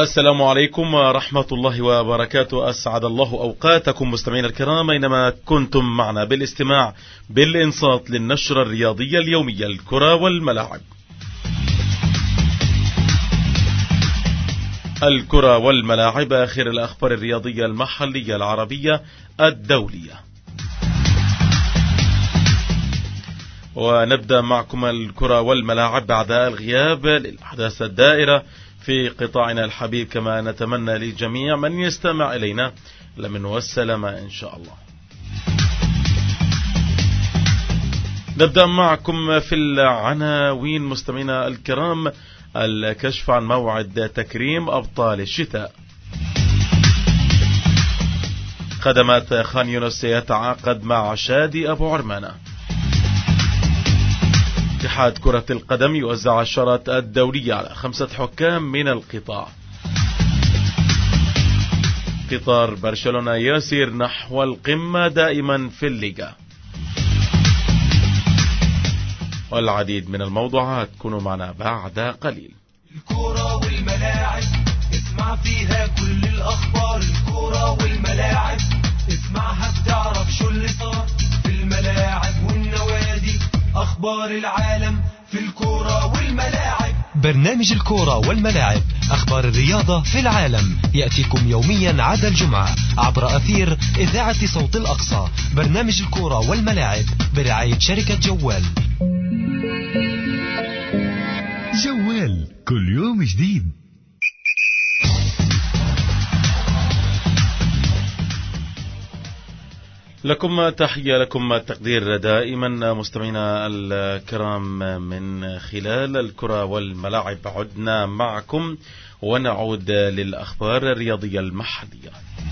السلام عليكم ورحمة الله وبركاته. أسعد الله أوقاتكم مستمعين الكرام أينما كنتم معنا بالاستماع بالإنصات للنشرة الرياضية اليومية الكرة والملاعب. الكرة والملاعب، آخر الأخبار الرياضية المحلية العربية الدولية. ونبدأ معكم الكرة والملاعب بعد الغياب للأحداث الدائرة في قطاعنا الحبيب، كما نتمنى للجميع من يستمع إلينا الأمن والسلامة إن شاء الله. نبدأ معكم في العناوين مستمعينا الكرام. الكشف عن موعد تكريم أبطال الشتاء. خدمات خان يونس يتعاقد مع شادي أبو عرمانة. اتحاد كرة القدم يوزع الشارات الدولية على 5 حكام من القطاع. قطار برشلونة يسير نحو القمة دائما في الليغا. والعديد من الموضوعات، كونوا معنا بعد قليل. الكرة والملاعب اسمع فيها كل الأخبار. الكرة والملاعب اسمعها بتعرف شو اللي صار في الملاعب والنوادي. أخبار العالم في الكرة والملاعب. برنامج الكرة والملاعب، أخبار الرياضة في العالم، يأتيكم يوميا عدا الجمعة عبر أثير إذاعة صوت الأقصى. برنامج الكرة والملاعب برعاية شركة جوال. جوال كل يوم جديد. لكم تحية، لكم تقدير دائما مستمعينا الكرام من خلال الكرة والملاعب. عدنا معكم ونعود للأخبار الرياضية المحلية.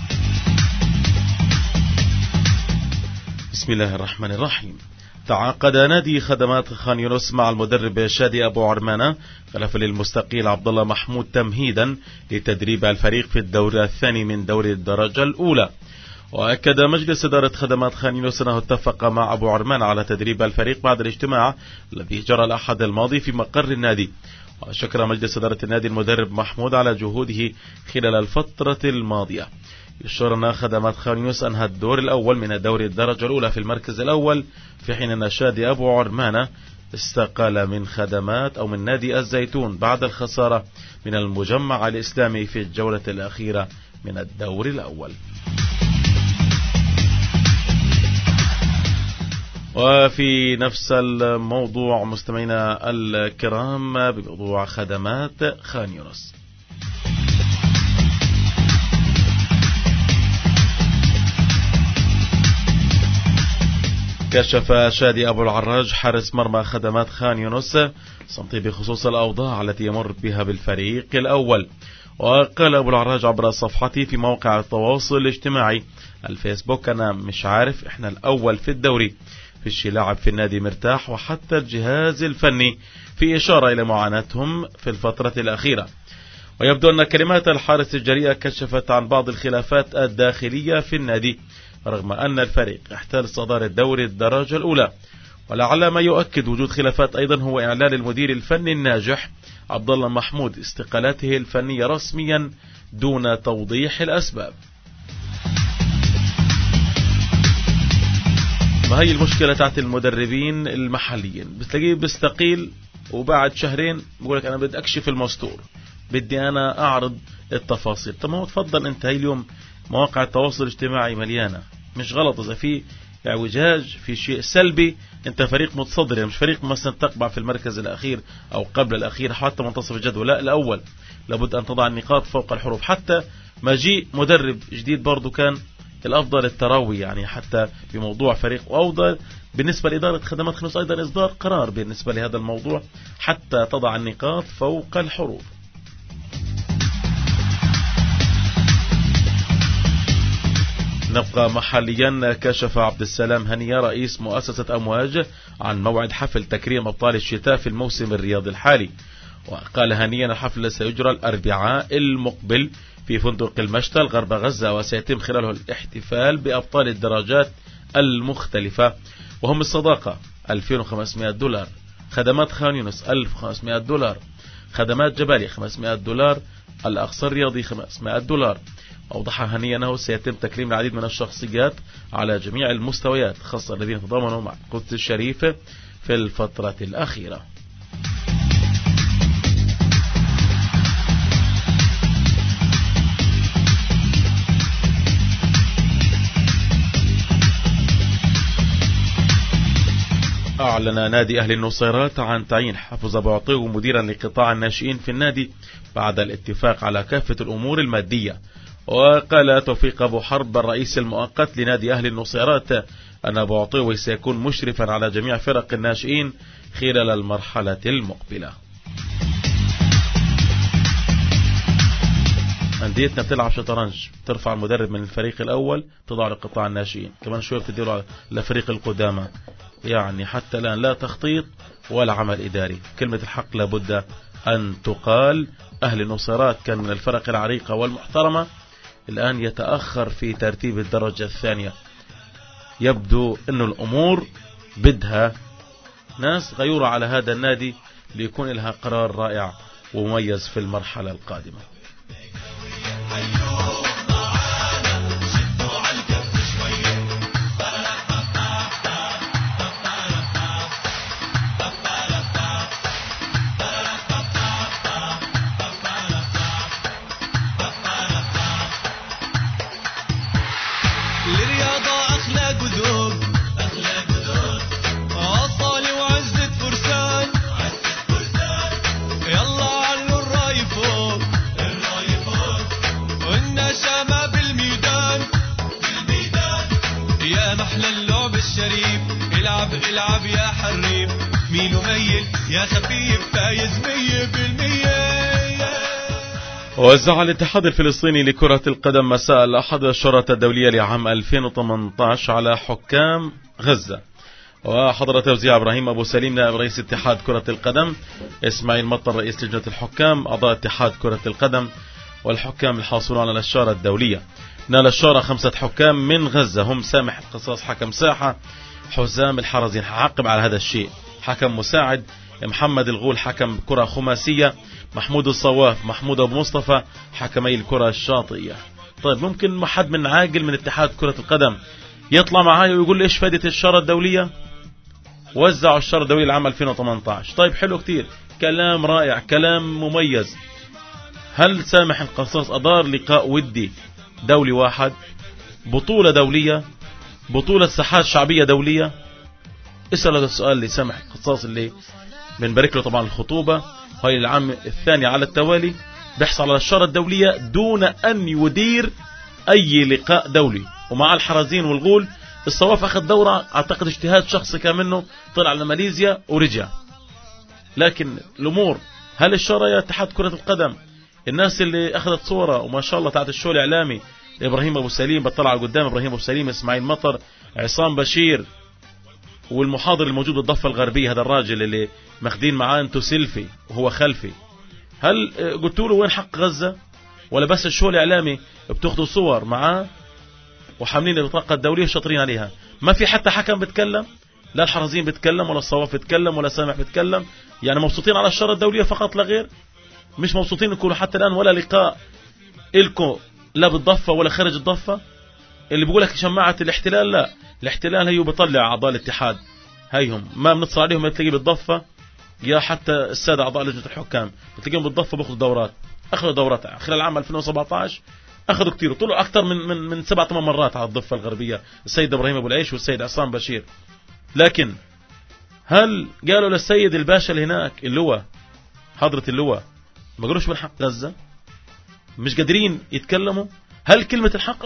بسم الله الرحمن الرحيم. تعاقد نادي خدمات خان يونس مع المدرب شادي أبو عرمانة خلفا للمستقيل عبد الله محمود تمهيدا لتدريب الفريق في الدور الثاني من دوري الدرجة الأولى. وأكد مجلس إدارة خدمات خان يونس أنه اتفق مع أبو عرمان على تدريب الفريق بعد الاجتماع الذي جرى الأحد الماضي في مقر النادي. وشكر مجلس إدارة النادي المدرب محمود على جهوده خلال الفترة الماضية. يشير أن خدمات خان يونس أنهى الدور الأول من الدوري الدرجة الأولى في المركز الأول، في حين أن شادي أبو عرمانة استقال من خدمات أو من نادي الزيتون بعد الخسارة من المجمع الإسلامي في الجولة الأخيرة من الدور الأول. وفي نفس الموضوع مستمعينا الكرام بموضوع خدمات خان يونس. كشف شادي أبو العراج حارس مرمى خدمات خان يونس صمتي بخصوص الأوضاع التي يمر بها بالفريق الأول. وقال أبو العراج عبر صفحته في موقع التواصل الاجتماعي الفيسبوك: أنا مش عارف، إحنا الأول في الدوري، فيش لاعب في النادي مرتاح، وحتى الجهاز الفني، في إشارة إلى معاناتهم في الفترة الأخيرة. ويبدو أن كلمات الحارس الجريئة كشفت عن بعض الخلافات الداخلية في النادي، رغم أن الفريق احتل صدارة دوري الدرجة الأولى. ولعل ما يؤكد وجود خلافات أيضا هو إعلان المدير الفني الناجح عبد الله محمود استقالته الفنية رسميا دون توضيح الأسباب. ما هي المشكلة تاعت المدربين المحليين؟ بتلاقيه بيستقيل وبعد شهرين بقولك أنا بدي أكشف المستور، بدي أنا أعرض التفاصيل. طب ما هو تفضل أنت، هاي اليوم مواقع التواصل الاجتماعي مليانة، مش غلط إذا في اعوجاج في شيء سلبي. أنت فريق متصدر، يعني مش فريق مثلا تقبع في المركز الأخير أو قبل الأخير حتى منتصف الجدول، لا، الأول لابد أن تضع النقاط فوق الحروف. حتى مجيء مدرب جديد برضو كان الأفضل التراوي، يعني حتى بموضوع فريق، وأفضل بالنسبة لإدارة خدمات خان يونس أيضا إصدار قرار بالنسبة لهذا الموضوع حتى تضع النقاط فوق الحروف. نبقى محليا. كشف عبد السلام هنية رئيس مؤسسة أمواج عن موعد حفل تكريم أبطال الشتاء في الموسم الرياضي الحالي. وقال هنيا الحفل سيجرى الأربعاء المقبل في فندق المشتل غرب غزة، وسيتم خلاله الاحتفال بأبطال الدرجات المختلفة، وهم الصداقة $2500، خدمات خان يونس $1500، خدمات جبالي $500، الأقصى الرياضي $500. أوضح هنيا أنه سيتم تكريم العديد من الشخصيات على جميع المستويات، خاصة الذين تضامنوا مع القدس الشريفة في الفترة الأخيرة. أعلن نادي أهلي النصيرات عن تعيين حافظ أبو عطية مديرا لقطاع الناشئين في النادي بعد الاتفاق على كافة الأمور المادية. وقال توفيق أبو حرب الرئيس المؤقت لنادي أهلي النصيرات أن أبو عطية سيكون مشرفا على جميع فرق الناشئين خلال المرحلة المقبلة. أنديتنا بتلعب شطرنج، ترفع المدرب من الفريق الأول تضع لقطاع الناشئين، كمان شوية بتديله لفريق القدامى. يعني حتى الآن لا تخطيط ولا عمل إداري. كلمة الحق لابد أن تقال. أهل النصيرات كان من الفرق العريقة والمحترمة، الآن يتأخر في ترتيب الدرجة الثانية. يبدو أن الأمور بدها ناس غيورة على هذا النادي ليكون لها قرار رائع ومميز في المرحلة القادمة. العب يا حريف مين ميل يا خفيف فايز 100%. وزع الاتحاد الفلسطيني لكرة القدم مساء الأحد الشرطة الدولية لعام 2018 على حكام غزة. وحضر توزيع إبراهيم أبو سليم نائب رئيس اتحاد كرة القدم، إسماعيل مطر رئيس لجنة الحكام، أعضاء اتحاد كرة القدم والحكام الحاصلون على الشارة الدولية. نال الشارة 5 حكام من غزة هم سامح القصاص حكم ساحة، حزام الحرزين حاقب على هذا الشيء حكم مساعد، محمد الغول حكم كرة خماسية، محمود الصواف، محمود أبو مصطفى حكمي الكرة الشاطئية. طيب ممكن ما حد من عاقل من اتحاد كرة القدم يطلع معايا ويقول لي ايش فائدة الشارة الدولية؟ وزعوا الشارة الدولية العام 2018. طيب حلو كتير، كلام رائع، كلام مميز. هل سامح القصاص أدار لقاء ودي دولي واحد، بطولة دولية، بطولة ساحات شعبية دولية؟ اسأل هذا السؤال لسامح القصاص اللي بنبارك له طبعا الخطوبة، هاي العام الثاني على التوالي بيحصل على الشارة الدولية دون أن يدير أي لقاء دولي. ومع الحرزين والغول الصواف أخذ دورة أعتقد اجتهاد شخصي كان منه، طلع لماليزيا ورجع. لكن الأمور هل الشارة يا اتحاد كرة القدم الناس اللي أخذت صورة وما شاء الله تاعت الشو الإعلامي إبراهيم أبو سليم، بطلع قدام إبراهيم أبو سليم، إسماعيل مطر، عصام بشير، والمحاضر الموجود بالضفة الغربية هذا الراجل اللي ماخدين معاه انتو سيلفي وهو خلفي، هل قلتوا له وين حق غزة؟ ولا بس الشو الإعلامي بتاخدوا صور معاه وحاملين البطاقة الدولية شاطرين عليها؟ ما في حتى حكم بتكلم، لا الحرزين بتكلم ولا الصواف بتكلم ولا سامح بتكلم. يعني مبسوطين على الشارة الدولية فقط لا غير، مش مبسوطين يكونوا حتى الآن ولا لقاء إلكو لا بالضفة ولا خارج الضفة. اللي بيقولك شماعة الاحتلال، لا، الاحتلال هيو بيطلع أعضاء الاتحاد، هيهم ما بنتصل عليهم بتلاقيه بالضفة، يا حتى السادة أعضاء لجنة الحكام بتلاقيهم بالضفة بأخذوا دورات، أخذوا دورات خلال العام 2017 أخذوا كتير، وطلعوا أكثر من 7-8 مرات على الضفة الغربية، السيد إبراهيم أبو العيش والسيد عصام بشير. لكن هل قالوا للسيد الباشا اللي هناك اللواء حضرة اللواء ما قالوش من حق غزة؟ مش قادرين يتكلموا؟ هل كلمة الحق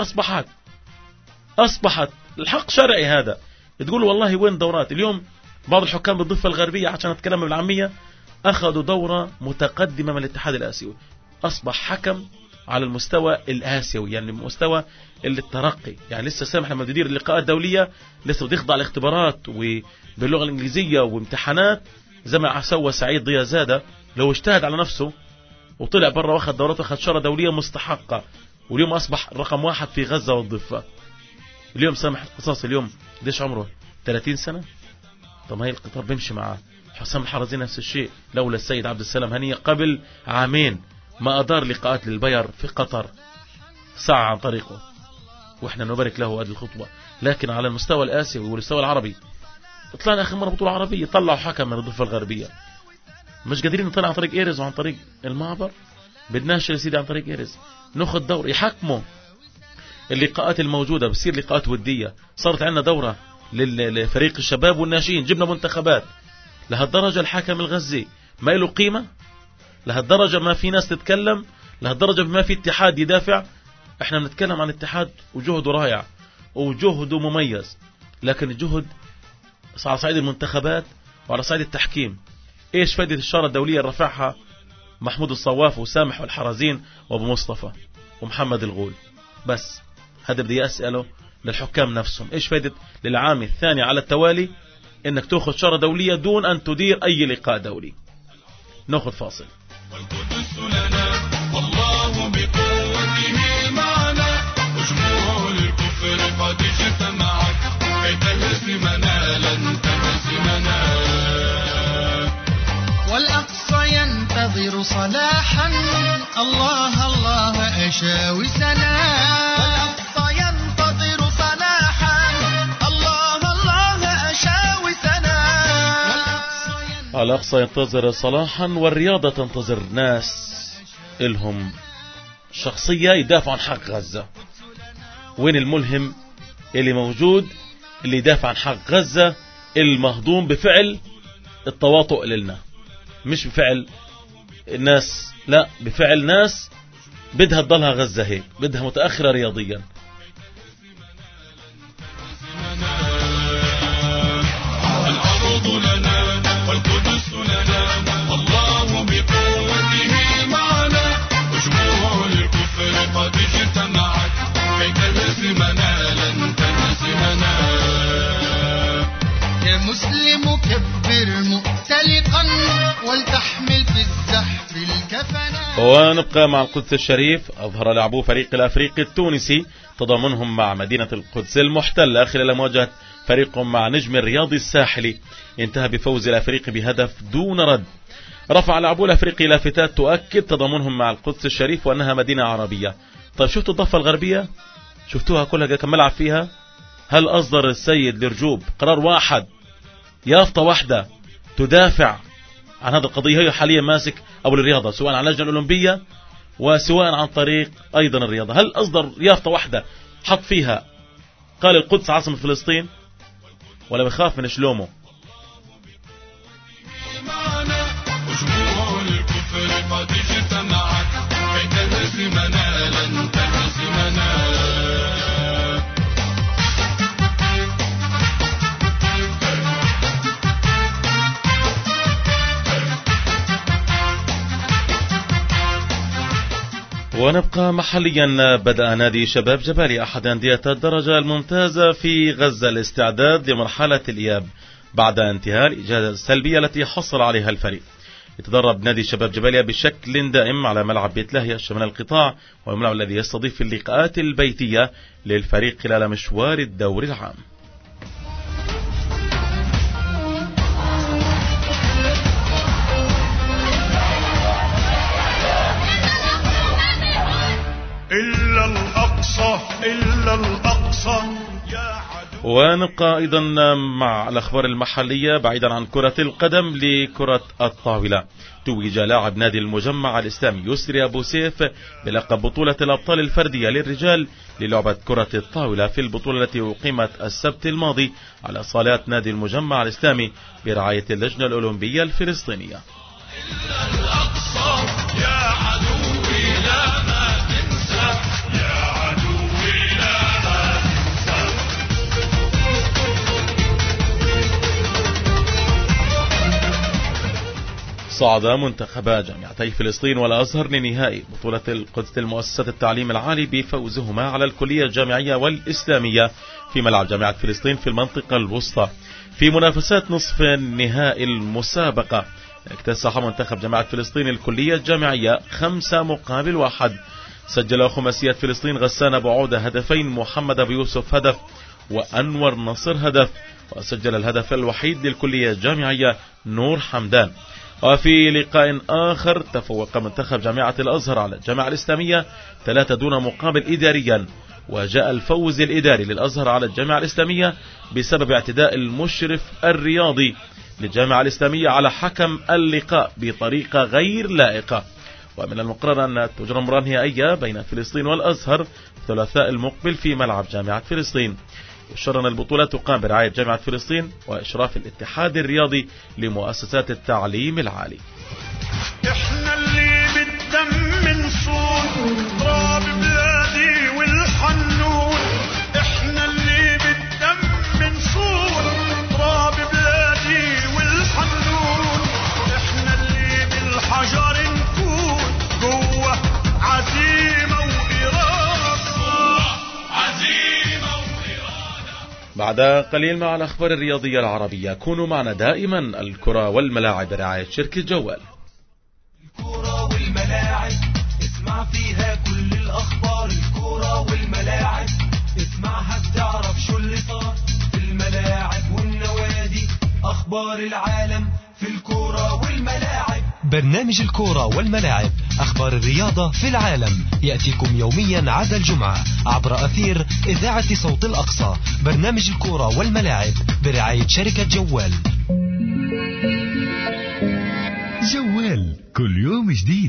أصبحت الحق شرعي؟ هذا تقول والله وين دورات؟ اليوم بعض الحكام بالضفة الغربية عشان أتكلم بالعامية أخذوا دورة متقدمة من الاتحاد الآسيوي، أصبح حكم على المستوى الآسيوي، يعني مستوى الترقي. يعني لسه سامح لما يدير اللقاءات الدولية لسه بده يخضع لاختبارات وباللغة الإنجليزية وامتحانات، زي ما سوى سعيد ضياء زادة لو اجتهد على نفسه وطلع برا واخذ دورات واخذ شارة دولية مستحقة، واليوم أصبح رقم 1 في غزة والضفة. اليوم سامح القصاص اليوم ليش عمره 30 سنة؟ طب هاي القطار بيمشي معاه. حسام الحرزين نفس الشيء، لولا السيد عبد السلام هنية قبل عامين ما أدار لقاءات للبير في قطر ساعة عن طريقه، وإحنا نبارك له هذه الخطوة. لكن على المستوى الآسيوي والمستوى العربي طلعنا آخر مرة بطولة عربية طلعوا حكم من الضفة الغربية، مش قادرين نطلع عن طريق إيرز وعن طريق المعبر. بدناش يا سيدي عن طريق إيرز ناخذ دور يحكموا اللقاءات الموجودة، بصير لقاءات ودية. صارت عندنا دورة لفريق الشباب والناشئين، جبنا منتخبات. لهالدرجة الحكم الغزي ما له قيمة، لهالدرجة ما في ناس تتكلم، لهالدرجة ما في اتحاد يدافع. احنا بنتكلم عن اتحاد وجهده رائع وجهده مميز، لكن الجهد على صعيد المنتخبات وعلى صعيد التحكيم. ايش فائدة الشارة الدولية اللي رفعها محمود الصواف وسامح والحرزين وابو مصطفى ومحمد الغول؟ بس هذا بدي أسأله للحكام نفسهم، ايش فائدة للعام الثاني على التوالي انك تأخذ شارة دولية دون ان تدير اي لقاء دولي؟ نأخذ فاصل. والقدس لنا والله بقوته معنا، وجموع الكفر قد اجتمعت كي تهزمنا لن تهزمنا. والأقصى ينتظر صلاحا، الله الله أشاوسنا. والأقصى ينتظر صلاحا، الله الله أشاوسنا. الأقصى ينتظر صلاحا، والرياضة تنتظر ناس إلهم شخصية يدافع عن حق غزة. وين الملهم اللي موجود اللي يدافع عن حق غزة المهضوم بفعل التواطؤ لنا، مش بفعل الناس، لا بفعل ناس بدها تضلها غزة هيك، بدها متأخرة رياضيا. الأرض لنا والقدس لنا والله بقوته معنا، وجموع الكفر قد اجتمعت كي تهزمنا لن تهزمنا. يا مسلم كبر مؤتلقا ولتحمل في الزحف الكفنا. ونبقى مع القدس الشريف. أظهر لاعبو فريق الأفريقي التونسي تضامنهم مع مدينة القدس المحتلة خلال مواجهة فريقهم مع نجم الرياضي الساحلي، انتهى بفوز الأفريقي بهدف دون رد. رفع لاعبو الأفريقي لافتات تؤكد تضامنهم مع القدس الشريف وأنها مدينة عربية. طيب شفتوا الضفة الغربية؟ شفتوها كلها كم ملعب فيها؟ هل أصدر السيد لرجوب قرار واحد، يافطة واحدة تدافع عن هذا القضية؟ هي حاليا ماسك أو الرياضة سواء عن اللجنة الأولمبية وسواء عن طريق أيضا الرياضة. هل أصدر يافطة واحدة حط فيها قال القدس عاصمة فلسطين، ولا بخاف من شلومه؟ وجموع الكفر قد اجتمعت كي تهزمنا لن تهزمنا. ونبقى محليا. بدأ نادي شباب جبالي أحد أندية الدرجة الممتازة في غزة الاستعداد لمرحلة الإياب بعد انتهاء الإجازة السلبية التي حصل عليها الفريق. يتدرب نادي شباب جباليا بشكل دائم على ملعب بيت لاهيا شمال القطاع، والملعب الذي يستضيف اللقاءات البيتية للفريق خلال مشوار الدوري العام. إلا الأقصى إلا الأقصى يا عدو. ونبقى أيضا مع الأخبار المحلية بعيدا عن كرة القدم لكرة الطاولة. توج لاعب نادي المجمع الإسلامي يسري أبو سيف بلقب بطولة الأبطال الفردية للرجال للعبة كرة الطاولة في البطولة التي أقيمت السبت الماضي على صالات نادي المجمع الإسلامي برعاية اللجنة الأولمبية الفلسطينية. إلا الأقصى يا عدوي لا ما تنسى، يا عدوي لا ما تنسى. صعد منتخبا جامعتي فلسطين والأزهر لنهائي بطولة القدس لمؤسسة التعليم العالي بفوزهما على الكلية الجامعية والإسلامية في ملعب جامعة فلسطين في المنطقة الوسطى. في منافسات نصف نهائي المسابقة اكتسح منتخب جامعة فلسطين الكلية الجامعية 5-1. سجل خماسية فلسطين غسان أبو عودة هدفين، محمد أبو يوسف هدف، وأنور نصر هدف. وسجل الهدف الوحيد للكلية الجامعية نور حمدان. وفي لقاء آخر تفوق منتخب جامعة الأزهر على الجامعة الإسلامية 3 دون مقابل إداريا، وجاء الفوز الإداري للأزهر على الجامعة الإسلامية بسبب اعتداء المشرف الرياضي للجامعة الإسلامية على حكم اللقاء بطريقة غير لائقة. ومن المقرر أن تجرى مباراة نهائية بين فلسطين والأزهر الثلاثاء المقبل في ملعب جامعة فلسطين. وشرنا البطولة تقام برعاية جامعة فلسطين وإشراف الاتحاد الرياضي لمؤسسات التعليم العالي. احنا اللي بالدم منصور تراب بلادي والحنون، احنا اللي بالدم منصور تراب بلادي والحنون، احنا اللي بالحجر نكون جوه عزيمة وإرادة، عزيمة وإرادة. بعد قليل مع الأخبار الرياضية العربية، كونوا معنا دائما. الكرة والملاعب برعاية شركة جوال. الكرة والملاعب اسمع فيها كل الأخبار، الكرة والملاعب اسمعها بتعرف شو اللي صار في الملاعب والنوادي، أخبار العالم في الكرة والملاعب. برنامج الكرة والملاعب، أخبار الرياضة في العالم، يأتيكم يوميا عدا الجمعة عبر أثير إذاعة صوت الأقصى. برنامج الكرة والملاعب برعاية شركة جوال. جوال كل يوم جديد.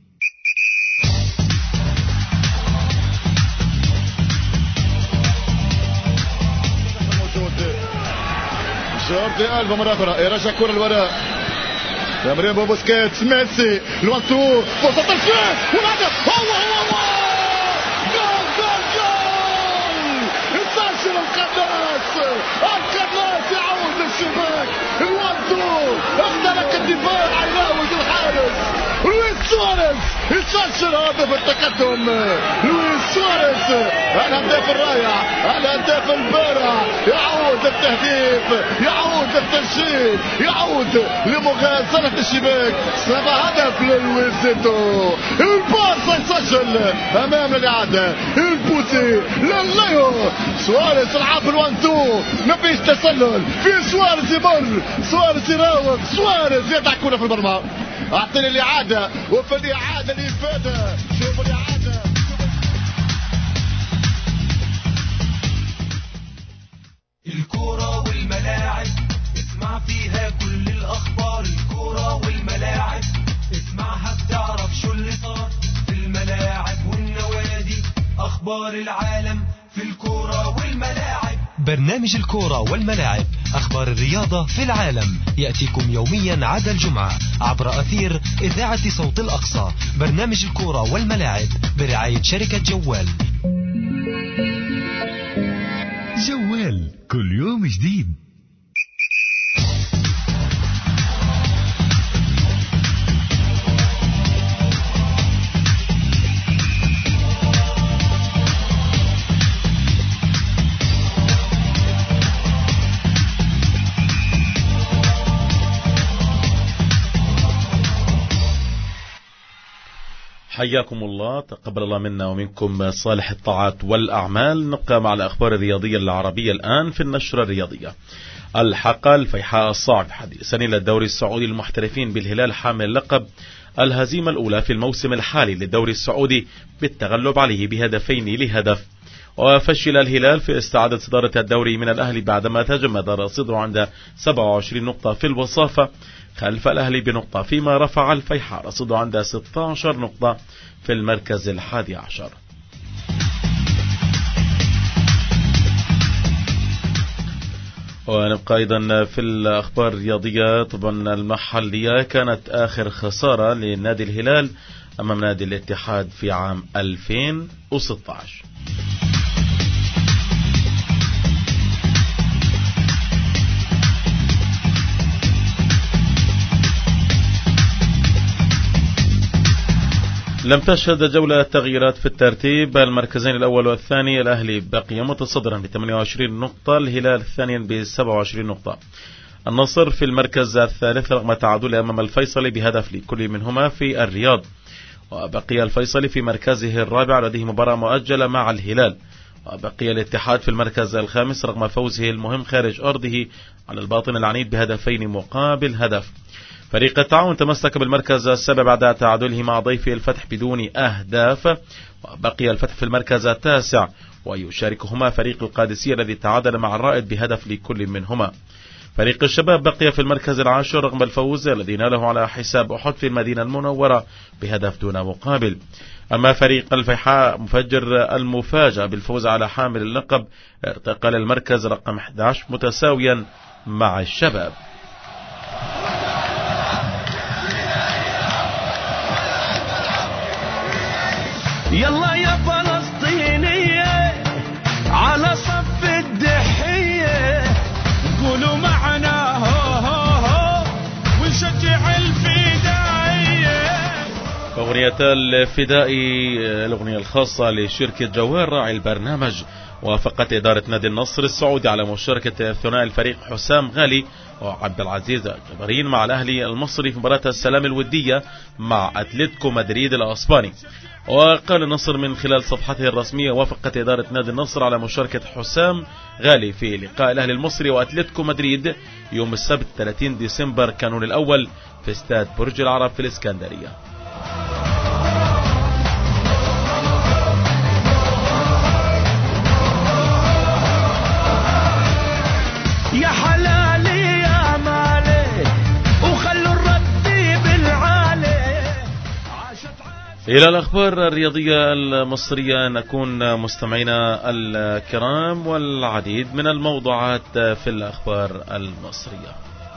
جوردي ألبا مرة أخرى يرجع كرة الوراء، تمرير بوسكيتس، ميسي لوانتو، فرصة تسجيل والهدف هو جول جول جول. يسجل القناص يعود للشباك، لوانتو اخترق الدفاع يراوغ الحارس، لويس سواريز يسجل هدف التقدم. لويس سواريز الهداف الرائع، الهداف البارع، يعود للتهديف، يعود للتسجيل، يعود لمغازلة الشباك. 7 هدف للويزيتو. البارسا يسجل امام الإعادة، البوسي لليو سواريز العاب الوانتو، ما فيش تسلل في سواريز، يمر سواريز يراوغ، سواريز يدع كرة في المرمى. اعطيني الإعادة، وفي الإعادة الإفادة، شوفوا الإعادة. الكرة والملاعب اسمع فيها كل الأخبار، الكرة والملاعب اسمعها بتعرف شو اللي صار في الملاعب والنوادي، أخبار العالم في الكرة والملاعب. برنامج الكرة والملاعب، أخبار الرياضة في العالم، يأتيكم يوميا عدا الجمعة عبر أثير إذاعة صوت الأقصى. برنامج الكرة والملاعب برعاية شركة جوال. جوال كل يوم جديد. حياكم الله، تقبل الله منا ومنكم صالح الطاعات والأعمال. نبقى مع الأخبار الرياضية العربية الآن في النشرة الرياضية. الحق الفيحاء الصاعد حديثا إلى الدوري السعودي للمحترفين بالهلال حامل لقب الهزيمة الأولى في الموسم الحالي للدوري السعودي بالتغلب عليه بهدفين لهدف. وفشل الهلال في استعادة صدارة الدوري من الأهلي بعدما تجمد رصيده عند 27 نقطة في الوصافة خلف الأهلي بنقطة، فيما رفع الفيحاء رصيده عند 16 نقطة في المركز 11. ونبقى أيضا في الأخبار الرياضية. طبعا المحلية، كانت آخر خسارة لنادي الهلال أمام نادي الاتحاد في عام 2016. لم تشهد جولة تغييرات في الترتيب. المركزين الأول والثاني، الأهلي بقي متصدرا ب 28 نقطة، الهلال ثانيا ب 27 نقطة. النصر في المركز الثالث رغم تعادله أمام الفيصلي بهدف لكل منهما في الرياض، وبقي الفيصلي في مركزه الرابع لديه مباراة مؤجلة مع الهلال. وبقي الاتحاد في المركز الخامس رغم فوزه المهم خارج أرضه على الباطن العنيد بهدفين مقابل هدف. فريق التعاون تمسك بالمركز السابع بعد تعادله مع ضيفه الفتح بدون أهداف، وبقي الفتح في المركز التاسع، ويشاركهما فريق القادسية الذي تعادل مع الرائد بهدف لكل منهما. فريق الشباب بقي في المركز العاشر رغم الفوز الذي ناله على حساب أحد في المدينة المنورة بهدف دون مقابل. أما فريق الفيحاء مفجر المفاجأة بالفوز على حامل اللقب ارتقى للمركز رقم 11 متساويا مع الشباب. يلا يا فلسطينية على صف الدحية قولوا معنا هو هو هو ونشجع الفدائية. أغنية الفدائي الأغنية الخاصة لشركة جوال راعي البرنامج. وافقت إدارة نادي النصر السعودي على مشاركة ثنائي الفريق حسام غالي وعبد العزيز جبرين مع الأهلي المصري في مباراة السلام الودية مع أتلتيكو مدريد الأسباني. وقال النصر من خلال صفحته الرسمية: وافقت إدارة نادي النصر على مشاركة حسام غالي في لقاء الأهلي المصري وأتلتيكو مدريد يوم السبت 30 ديسمبر كانون الأول في استاد برج العرب في الإسكندرية. يا حلالي يا مالي وخلوا الرد بالعالي. إلى الأخبار الرياضية المصرية نكون مستمعينا الكرام، والعديد من الموضوعات في الأخبار المصرية.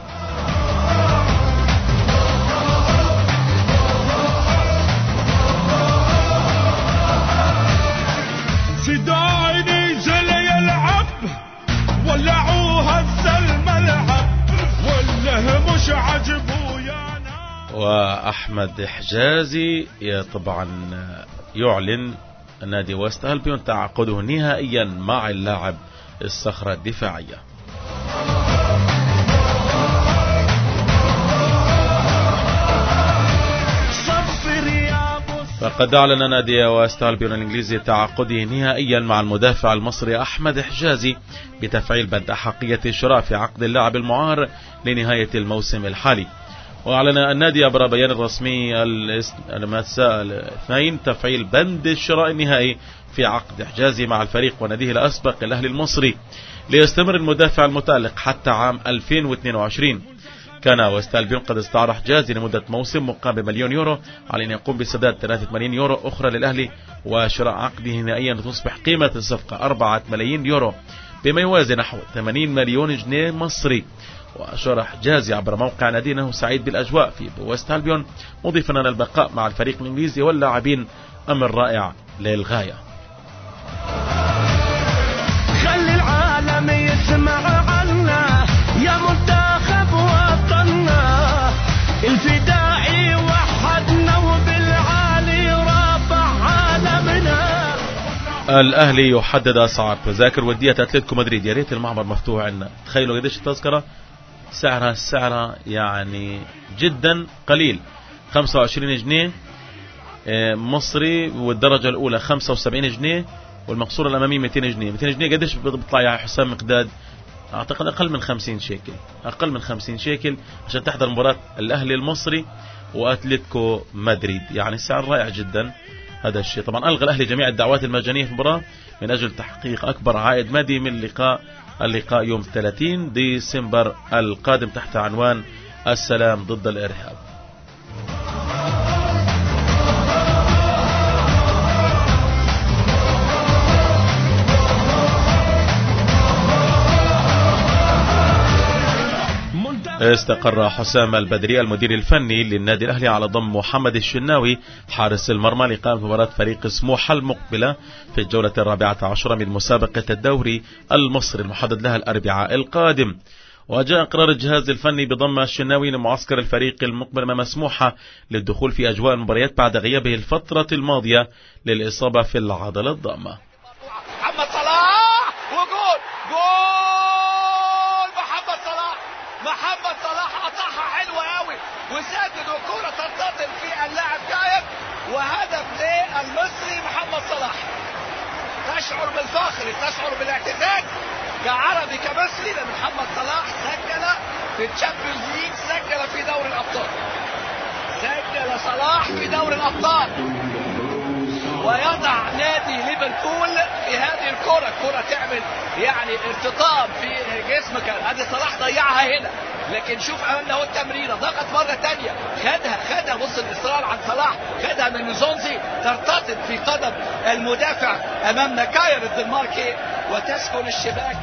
زيدان ينزل يلعب ولعوها الملعب ولا مش عجبو يا ناس. وأحمد حجازي طبعا يعلن نادي وست ألبيون تعاقده نهائيا مع اللاعب الصخرة الدفاعية. فقد أعلن نادي وست ألبيون الإنجليزي تعاقده نهائيا مع المدافع المصري أحمد حجازي بتفعيل بند أحقية الشراء في عقد اللاعب المعار لنهاية الموسم الحالي. وأعلن النادي عبر بيان رسمي المساء الاثنين تفعيل بند الشراء النهائي في عقد حجازي مع الفريق وناديه الأسبق الأهلي المصري ليستمر المدافع المتألق حتى عام 2022. كان وست ألبيون قد استعار حجازي لمدة موسم مقابل مليون يورو على أن يقوم بسداد 83 يورو أخرى للأهلي وشراء عقده نهائيا لتصبح قيمة الصفقة 4 ملايين يورو بما يوازي نحو 80 مليون جنيه مصري. وأشار حجازي عبر موقع ناديه أنه سعيد بالأجواء في وست ألبيون مضيفا أن البقاء مع الفريق الإنجليزي واللاعبين أمر رائع للغاية. خلي العالم يسمع عنا يا منتخب وطننا الفدائي وحدنا وبالعالي رافع عالمنا. الأهلي يحدد أسعار تذاكر ودية أتلتيكو مدريد. يا ريت المعبر مفتوح عندنا. تخيلوا قديش التذكرة سعرها يعني جدا قليل، 25 جنيه مصري، والدرجة الأولى 75 جنيه، والمقصورة الأمامية 200 جنيه. 200 جنيه قديش بيطلع يا حسام مقداد؟ أعتقد أقل من 50 شيكل، أقل من 50 شيكل عشان تحضر مباراة الأهلي المصري وأتلتيكو مدريد. يعني سعر رائع جدا هذا الشيء. طبعا ألغى الأهلي جميع الدعوات المجانية في المباراة من أجل تحقيق أكبر عائد مادي من اللقاء يوم 30 ديسمبر القادم تحت عنوان السلام ضد الإرهاب. استقر حسام البدري المدير الفني للنادي الأهلي على ضم محمد الشناوي حارس المرمى لإقامة مباراة فريق سموحة المقبلة في الجولة 14 من مسابقة الدوري المصري المحدد لها الأربعاء القادم. وجاء قرار الجهاز الفني بضم الشناوي لمعسكر الفريق المقبل أمام سموحة للدخول في أجواء المباريات بعد غيابه الفترة الماضية للإصابة في العضلة الضامة. محمد صلاح وجول جول محمد صلاح قطعها حلوة قوي وسدد وكرة تنتظر في اللاعب جايب وهدف للمصري محمد صلاح. تشعر بالفخر، تشعر بالاعتزاز كعربي كمصري لأن محمد صلاح سجل في الشامبيونز ليج، سجل في دوري الابطال، سجل صلاح في دوري الابطال، ويضع نادي ليفربول في هذه الكرة تعمل يعني ارتطام في جسمك. ادي صلاح ضيعها هنا، لكن شوف امامنا اهو التمريره، ضغط مره ثانيه، خدها بص الاصرار عن صلاح، خدها من نزونزي، ترتطم في قدم المدافع امامنا كاير الدنماركي وتسكن الشباك.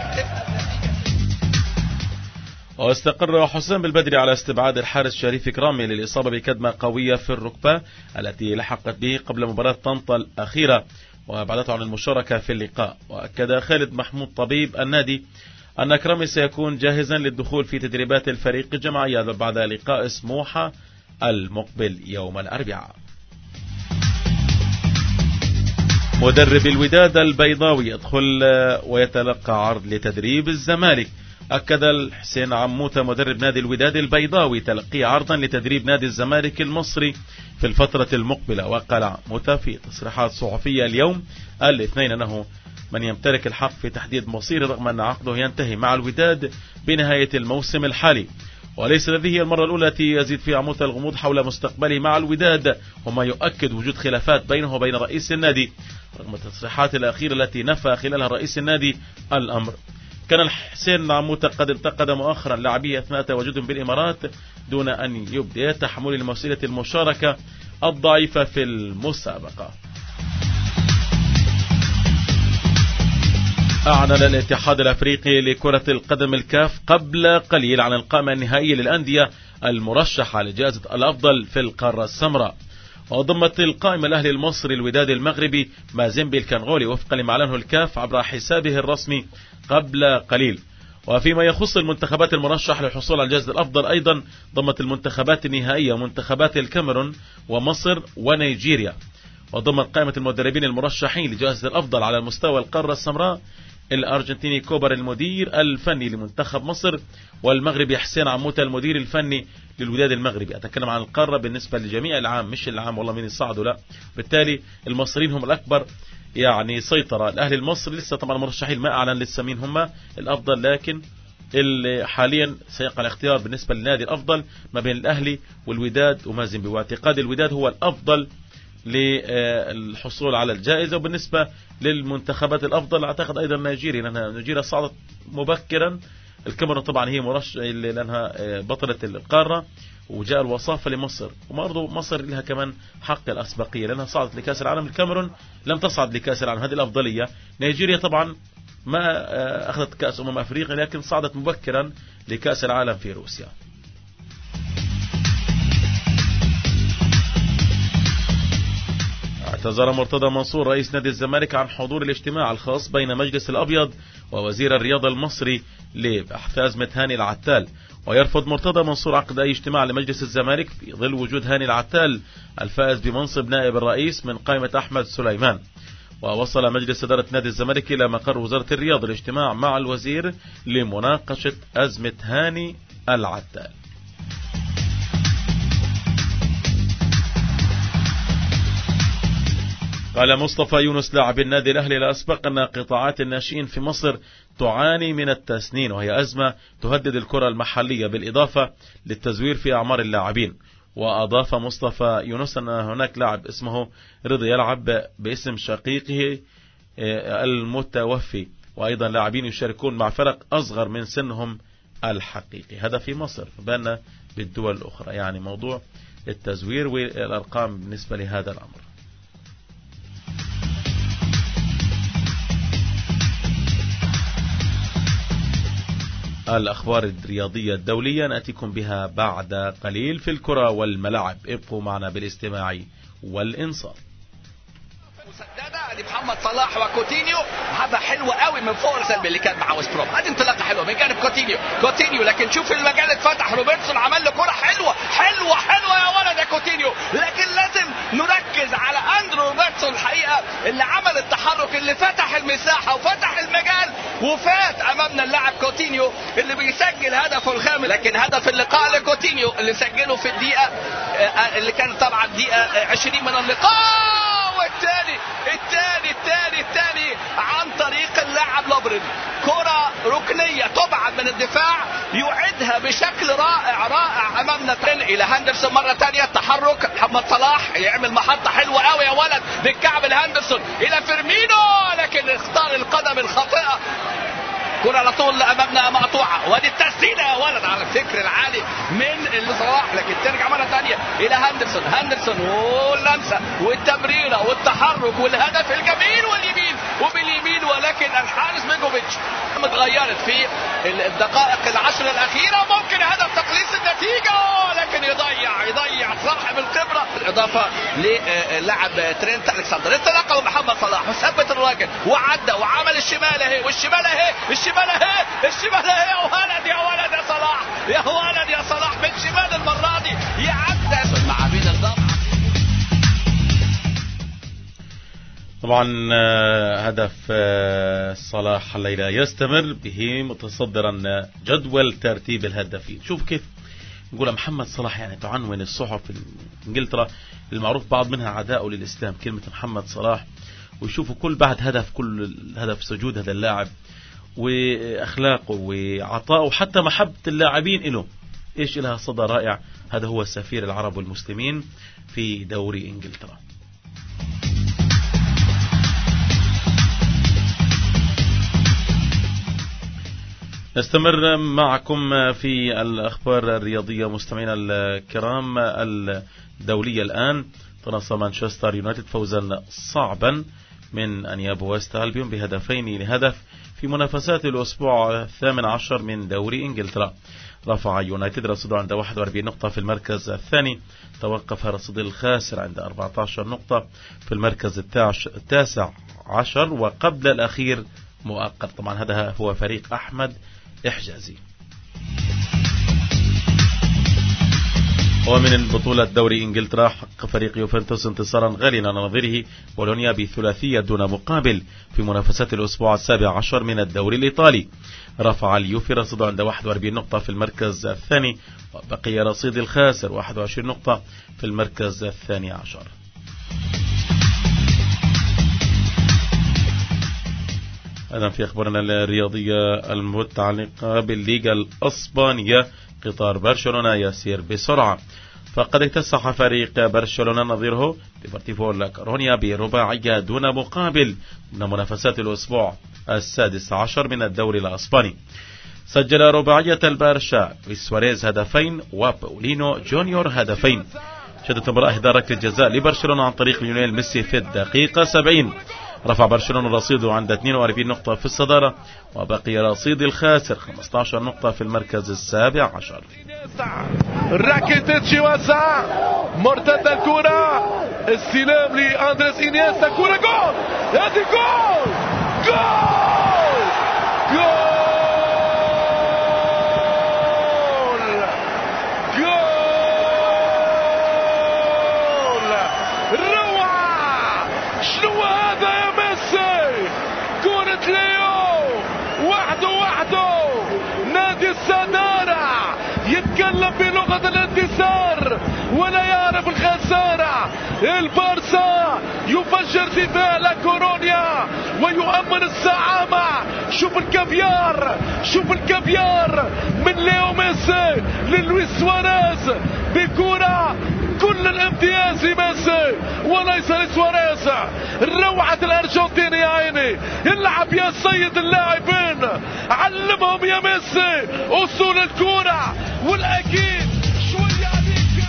واستقر حسام بالبدري على استبعاد الحارس شريف كرامي للإصابة بكدمة قوية في الركبة التي لحقت به قبل مباراة طنطا الأخيرة وابعدته عن المشاركة في اللقاء. وأكد خالد محمود طبيب النادي أن كرامي سيكون جاهزا للدخول في تدريبات الفريق الجماعية بعد لقاء سموحة المقبل يوم الأربعاء. مدرب الوداد البيضاوي يدخل ويتلقى عرض لتدريب الزمالك. أكد الحسين عموتة مدرب نادي الوداد البيضاوي تلقي عرضا لتدريب نادي الزمالك المصري في الفترة المقبلة. وقال عموتة في تصريحات صحفية اليوم الاثنين أنه من يمتلك الحق في تحديد مصيره رغم أن عقده ينتهي مع الوداد بنهاية الموسم الحالي، وليس هذه هي المرة الأولى التي يزيد في عموتة الغموض حول مستقبله مع الوداد، وما يؤكد وجود خلافات بينه وبين رئيس النادي رغم التصريحات الأخيرة التي نفى خلالها رئيس النادي الأمر. كان الحسين عموتة قد انتقد مؤخرا لاعبيه أثناء تواجدهم بالإمارات دون أن يبدي تحمل مسؤولية المشاركة الضعيفة في المسابقة. أعلن الاتحاد الأفريقي لكرة القدم الكاف قبل قليل عن القائمة النهائية للأندية المرشحة لجائزة الأفضل في القارة السمراء، وضمت القائمة الأهلي المصري الوداد المغربي مازيمبي الكنغولي وفقا لما أعلنه الكاف عبر حسابه الرسمي قبل قليل. وفيما يخص المنتخبات المرشح للحصول على جائزة الأفضل أيضا ضمت المنتخبات النهائية منتخبات الكاميرون ومصر ونيجيريا. وضمت قائمة المدربين المرشحين لجائزة الأفضل على مستوى القارة السمراء الأرجنتيني كوبر المدير الفني لمنتخب مصر، والمغربي حسين عموتة المدير الفني للوداد المغربي. أتكلم عن القارة بالنسبة لجميع العام، مش العام والله مين يصعدوا، لا، بالتالي المصريين هم الأكبر يعني سيطرة. الأهلي المصري لسه طبعا المرشحين ما أعلن لسه مين هم الأفضل، لكن اللي حاليا سيقع الاختيار بالنسبة للنادي الأفضل ما بين الأهلي والوداد ومازيمبي، واعتقاد الوداد هو الأفضل للحصول على الجائزة. وبالنسبة للمنتخبات الأفضل أعتقد أيضا نيجيريا، لأنها نيجيريا صعدت مبكرا. الكاميرون طبعا هي مرشح لأنها بطلة القارة، وجاء الوصافة لمصر، وبرضه مصر لها كمان حق الأسبقية لأنها صعدت لكأس العالم. الكاميرون لم تصعد لكأس العالم، هذه الأفضلية. نيجيريا طبعا ما أخذت كأس أفريقيا لكن صعدت مبكرا لكأس العالم في روسيا. اعتذر مرتضى منصور رئيس نادي الزمالك عن حضور الاجتماع الخاص بين مجلس الأبيض ووزير الرياضة المصري لبحث أزمة هاني العتال. ويرفض مرتضى منصور عقد أي اجتماع لمجلس الزمالك في ظل وجود هاني العتال الفائز بمنصب نائب الرئيس من قائمة أحمد سليمان. ووصل مجلس إدارة نادي الزمالك إلى مقر وزارة الرياضة الاجتماع مع الوزير لمناقشة أزمة هاني العتال. قال مصطفى يونس لاعب النادي الأهلي الأسبق أن قطاعات الناشئين في مصر تعاني من التسنين، وهي أزمة تهدد الكرة المحلية بالإضافة للتزوير في أعمار اللاعبين. وأضاف مصطفى يونس أن هناك لاعب اسمه رضي يلعب باسم شقيقه المتوفي، وأيضا لاعبين يشاركون مع فرق أصغر من سنهم الحقيقي. هذا في مصر، بأن بالدول الأخرى يعني موضوع التزوير والأرقام بالنسبة لهذا الأمر. الأخبار الرياضية الدولية نأتيكم بها بعد قليل في الكرة والملاعب، ابقوا معنا بالاستماع والإنصات. مسددة ادي محمد صلاح وكوتينيو، هذا حلو قوي من فوق سلبي اللي كان مع ويست بروم. ادي انطلاقه حلوه من جانب كوتينيو، لكن شوف المجال اتفتح، روبرتسون عمل له كره حلوه يا ولد يا كوتينيو، لكن لازم نركز على اندرو روبرتسون الحقيقه اللي عمل التحرك اللي فتح المساحه وفتح المجال وفات امامنا اللاعب كوتينيو اللي بيسجل هدفه الخامس. لكن هدف اللقاء لكوتينيو اللي سجله في الدقيقه اللي كان طبعا دقيقه 20 من اللقاء، والثاني عن طريق اللاعب لوبرين، كرة ركنية تبعد من الدفاع يعيدها بشكل رائع امامنا. الى هندرسون مرة تانية، التحرك محمد صلاح يعمل محطة حلوة قوي يا ولد بالكعب لهندرسون الى فيرمينو، لكن اختار القدم الخاطئة. كرة على طول امامنا مقطوعة، وادي التسديدة يا ولد على الفكر العالي من صلاح، لكن ترجع مرة تانية الى هندرسون واللمسة والتمريرة والتحرك والهدف الجميل واليمين وباليمين، ولكن الحارس بيجوفيتش متغيرت في الدقائق العشر الاخيرة. ممكن هدف تقليص النتيجة، لكن يضيع صاحب الخبرة، الاضافة للاعب ترينت الكسندر. انطلاقه محمد صلاح وثبت الراجل وعدى وعمل الشمال اهي والشمال اهي يا ولد يا صلاح، يا ولد يا صلاح بالشمال المرة دي يعدى مع بين الضبط. طبعا هدف صلاح الليلة يستمر به متصدرا جدول ترتيب الهدافين. شوف كيف نقول محمد صلاح، يعني تعنون الصحف في انجلترا المعروف بعض منها عداءه للإسلام كلمة محمد صلاح، ويشوفوا كل بعد هدف، كل هدف سجود هذا اللاعب وأخلاقه وعطاءه وحتى محبة اللاعبين له، إيش لها صدى رائع. هذا هو سفير العرب والمسلمين في دوري إنجلترا. نستمر معكم في الأخبار الرياضية مستمعينا الكرام. الدولية الآن تنصى مانشستر يونايتد فوزا صعبا من أنياب ويست ألبيون بهدفين لهدف في منافسات الأسبوع 18 من دوري إنجلترا. رفع يونايتد رصيده عند 41 نقطة في المركز الثاني، توقف رصيد الخاسر عند 14 نقطة في المركز 19 وقبل الأخير مؤقت. طبعا هذا هو فريق أحمد إحجازي. ومن بطولة دوري إنجلترا حقق فريق يوفنتوس انتصارا غاليا على نظيره بولونيا بثلاثية دون مقابل في منافسات الأسبوع 17 من الدوري الإيطالي. رفع اليوفي رصيده عند 41 نقطة في المركز الثاني، وبقي رصيد الخاسر 21 نقطة في المركز 12. هذا في أخبارنا الرياضية المتعلقة بالليغا الأسبانية. قطار برشلونة يسير بسرعة، فقد اكتسح فريق برشلونة نظيره ديبورتيفو لا كورونيا برباعية دون مقابل من منافسات الأسبوع 16 من الدوري الأسباني. سجل رباعية البرشا سواريز هدفين وباولينو جونيور هدفين. شهدت المباراة إهدار ركلة جزاء لبرشلونة عن طريق ليونيل ميسي في الدقيقة 70. رفع برشلونة رصيده عند 42 نقطة في الصدارة، وبقي رصيد الخاسر 15 نقطة في المركز 17. راكيتيتش واسع، مرتدة الكرة، استلام لأندريس إنيستا، كرة جول، هذه جول جول جول جول، روعة. شنو هذا يا ميسي؟ كرة ليو وحده نادي الصدارة، يتكلم بلغة الانتصار ولا يعرف الخسارة. البارسا يفجر دفاع لا كورونيا ويؤمن الزعامة. شوف الكافيار من ليو ميسي للويس سواريز بكرة كل الامتياز لميسي وليس لسواريز. روعة الارجنتين يا عيني، العب يا سيد اللاعبين، علمهم يا ميسي اصول الكرة، والاكيد شوية عليك.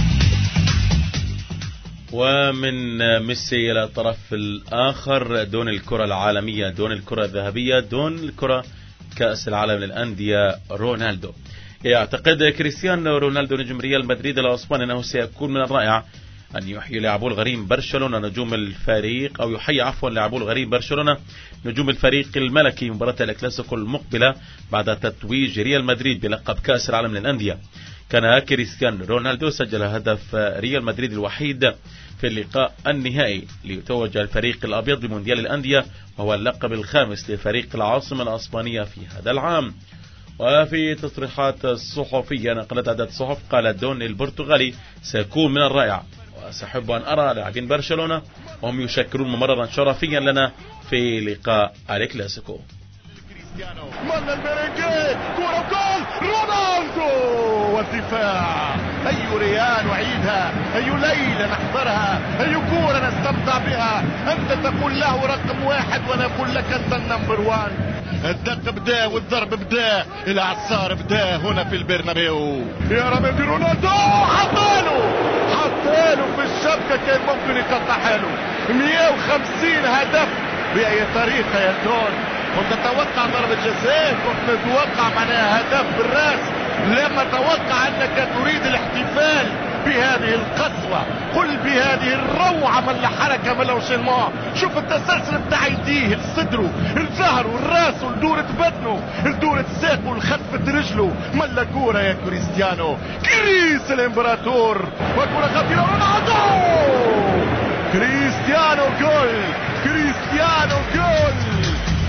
ومن ميسي الى الطرف الاخر، دون الكرة العالمية، دون الكرة الذهبية، دون الكرة كأس العالم للأندية، رونالدو. يعتقد كريستيانو رونالدو نجم ريال مدريد الأسباني أنه سيكون من الرائع أن يحيي لاعبو الغريم برشلونة نجوم الفريق، أو يحيي عفوا لاعبو الغريم برشلونة نجوم الفريق الملكي مباراة الكلاسيكو المقبلة بعد تتويج ريال مدريد بلقب كأس العالم للأندية. كان كريستيانو رونالدو سجل هدف ريال مدريد الوحيد في اللقاء النهائي ليتوج الفريق الأبيض بمونديال الأندية، وهو اللقب الخامس لفريق العاصمة الأسبانية في هذا العام. وفي تصريحات صحفية نقلت عدد صحف، قال دون البرتغالي سيكون من الرائع، وسأحب أن أرى لاعبين برشلونة وهم يشكلون ممررا شرفيا لنا في لقاء الكلاسيكو. مال الميرينجي كرة وجول رونالدو والدفاع. أي ريال أعيدها، أي ليلة نحضرها، أي كرة نستمتع بها. أنت تقول له رقم 1 وأنا أقول لك أنت النمبر 1. الدق بدا والضرب بدا، العصار بدا هنا في البرنابيو. يا رمضان رونالدو حطاله في الشبكة، كان ممكن يقطع حاله. 150 هدف بأي طريقة يا دون؟ كنت اتوقع ضربة جزاء، كنت اتوقع معناها هدف بالراس، لما اتوقع انك تريد الاحتفال بهذه القسوة، قل بهذه الروعة من الحركة من الانشيلمون. شوف التسلسل بتاع يديه لصدره الظهر والراس ولدورة بدنه لدورة ساقه لخلفة رجله. ملا كورة يا كريستيانو، كريس الامبراطور، وكورة خطيرة رونالدو، كريستيانو جول، كريستيانو جول.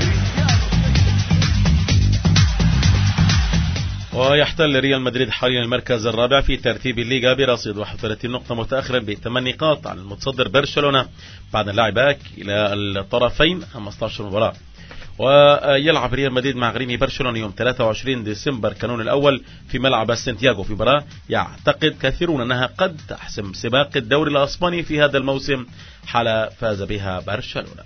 ويحتل ريال مدريد حاليا المركز الرابع في ترتيب الليغا برصيد 31 نقطة، متأخرا ب8 نقاط عن المتصدر برشلونة بعد اللعب إلى الطرفين 15 مباراة. ويلعب ريال مدريد مع غريمي برشلونة يوم 23 ديسمبر كانون الأول في ملعب سانتياغو، في مباراة يعتقد كثيرون أنها قد تحسم سباق الدوري الأسباني في هذا الموسم حال فاز بها برشلونة.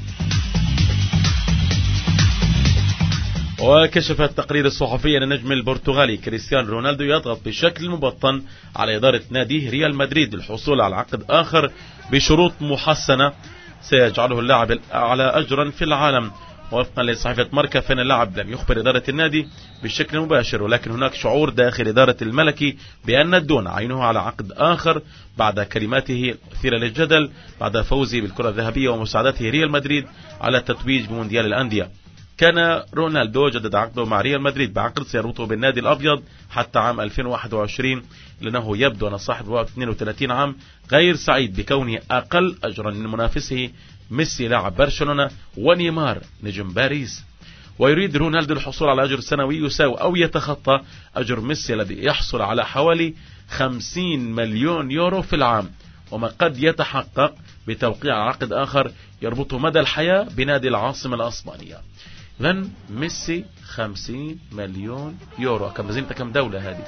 وكشف التقرير الصحفي أن النجم البرتغالي كريستيانو رونالدو يضغط بشكل مبطن على إدارة ناديه ريال مدريد للحصول على عقد آخر بشروط محسنة سيجعله اللاعب أعلى أجرا في العالم. وفقا لصحيفة ماركا فإن اللاعب لم يخبر إدارة النادي بشكل مباشر، ولكن هناك شعور داخل إدارة الملكي بأن الدون عينه على عقد آخر بعد كلماته مثيرة للجدل بعد فوزه بالكرة الذهبية ومساعدته ريال مدريد على التتويج بمونديال الأندية. كان رونالدو جدد عقده مع ريال مدريد بعقد سيربطه بالنادي الأبيض حتى عام 2021، لأنه يبدو أن صاحب 32 عام غير سعيد بكونه أقل أجرا من منافسه ميسي لاعب برشلونة ونيمار نجم باريس. ويريد رونالدو الحصول على أجر سنوي يساوي أو يتخطى أجر ميسي الذي يحصل على حوالي 50 مليون يورو في العام، وما قد يتحقق بتوقيع عقد آخر يربطه مدى الحياة بنادي العاصمة الأسبانية. إذن ميسي 50 مليون يورو، كم بزينة كم دولة هذه.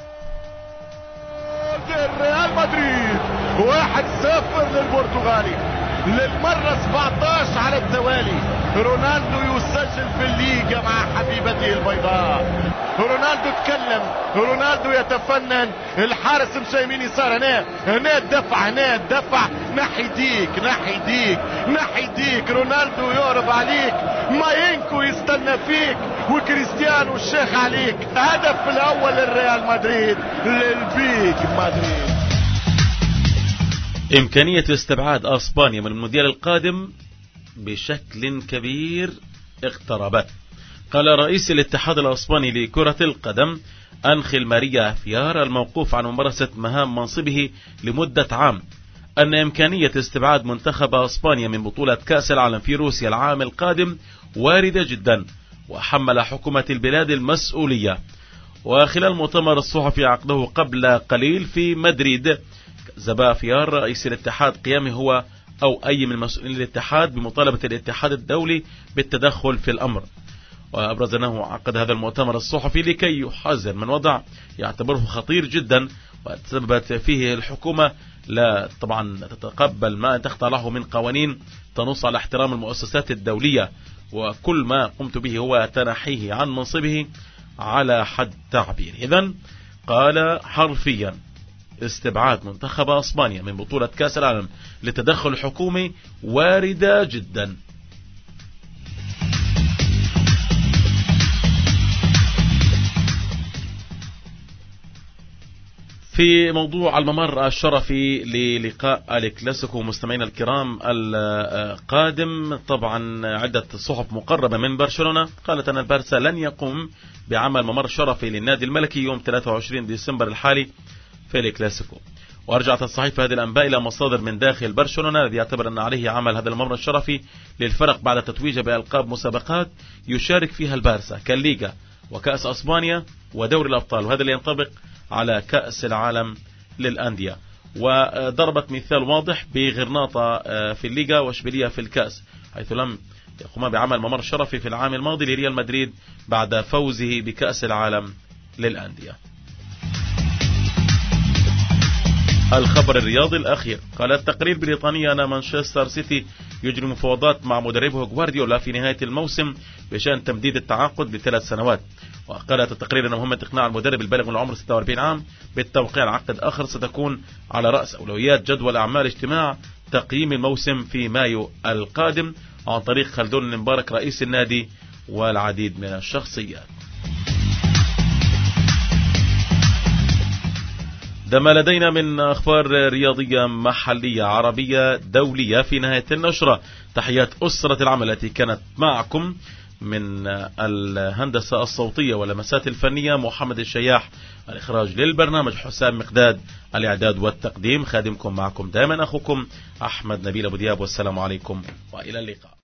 ريال مدريد 1-0 للبرتغالي للمرة 17 على التوالي. رونالدو يسجل في الليغا مع حبيبته البيضاء. رونالدو تكلم، رونالدو يتفنن. الحارس مشى يمين يسار، هنا الدفع، هنا الدفع، نحي ديك نحي ديك نحي ديك. رونالدو يقرب عليك، ماينكو يستنى فيك، وكريستيانو الشيخ عليك. هدف الأول للريال مدريد، للبيج مدريد. إمكانية استبعاد أسبانيا من المونديال القادم بشكل كبير اقتربت. قال رئيس الاتحاد الأسباني لكرة القدم أنخيل ماريا فيار الموقوف عن ممارسة مهام منصبه لمدة عام أن إمكانية استبعاد منتخب أسبانيا من بطولة كأس العالم في روسيا العام القادم واردة جدا، وحمل حكومة البلاد المسؤولية. وخلال مؤتمر الصحفي عقده قبل قليل في مدريد، زبا فيار رئيس الاتحاد قيامه هو أو أي من مسؤولين الاتحاد بمطالبة الاتحاد الدولي بالتدخل في الأمر. وأبرز أنه عقد هذا المؤتمر الصحفي لكي يحذر من وضع يعتبره خطير جدا، وتسببت فيه الحكومة لا طبعا تتقبل ما تخضع له من قوانين تنص على احترام المؤسسات الدولية، وكل ما قمت به هو تنحيه عن منصبه على حد تعبير. إذن قال حرفيا استبعاد منتخب أسبانيا من بطولة كأس العالم لتدخل حكومي واردة جدا. في موضوع الممر الشرفي للقاء الكلاسيكو مستمعينا الكرام القادم، طبعا عدة صحف مقربة من برشلونة قالت أن البارسا لن يقوم بعمل ممر شرفي للنادي الملكي يوم 23 ديسمبر الحالي في الكلاسيكو. وارجعت الصحيفة هذه الأنباء إلى مصادر من داخل برشلونة الذي يعتبر أن عليه عمل هذا الممر الشرفي للفرق بعد تتويج بألقاب مسابقات يشارك فيها البارسا كالليغا وكأس أسبانيا ودوري الأبطال، وهذا اللي ينطبق على كأس العالم للأندية. وضربت مثال واضح بغرناطة في الليغا واشبيلية في الكأس، حيث لم يقوم بعمل ممر شرفي في العام الماضي لريال مدريد بعد فوزه بكأس العالم للأندية. الخبر الرياضي الأخير، قال التقرير البريطاني أن مانشستر سيتي يجري مفاوضات مع مدربه غوارديولا في نهاية الموسم بشأن تمديد التعاقد ل3 سنوات. وقالت التقرير أن مهمة إقناع المدرب البالغ من العمر 46 عام بالتوقيع على عقد آخر ستكون على رأس أولويات جدول أعمال اجتماع تقييم الموسم في مايو القادم عن طريق خلدون المبارك رئيس النادي والعديد من الشخصيات. ده ما لدينا من أخبار رياضية محلية عربية دولية في نهاية النشرة. تحيات أسرة العمل التي كانت معكم من الهندسة الصوتية واللمسات الفنية محمد الشياح، الإخراج للبرنامج حسام مقداد، الإعداد والتقديم خادمكم معكم دائما أخوكم أحمد نبيل أبو دياب، والسلام عليكم وإلى اللقاء.